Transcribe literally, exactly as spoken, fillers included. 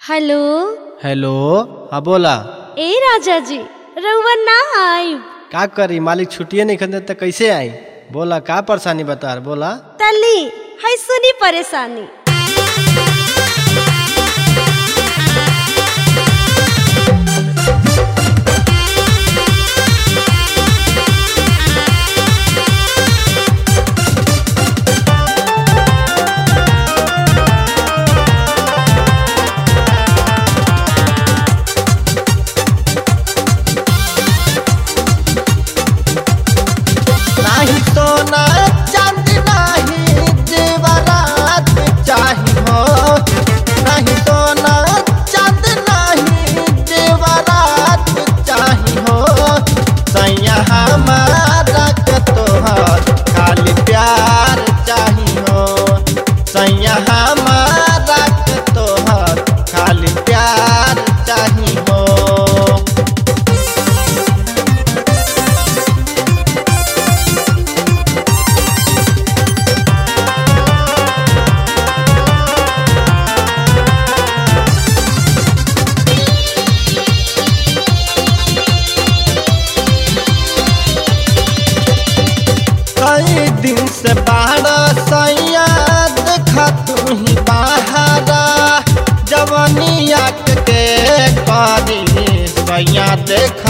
Hello hello. हाँ बोला। ए राजा जी रउआ ना आइब का करी, मालिक छुट्टिए नहीं खरीदे तो कैसे आई? बोला का परेशानी बता रहा, बोला। तली है सुनी परेशानी। नहीं सोना चांदी नहीं जेवरात चाही हो, नहीं सोना चांदी नहीं जेवरात चाही हो। सैया हमारा के तोहर खाली प्यार चाही हो, सैया हमारा के तोहर खाली प्यार चाही हो। कई दिन से बाहर सैया देखा तू ही बाहरा, जवनिया के करी सैया देखा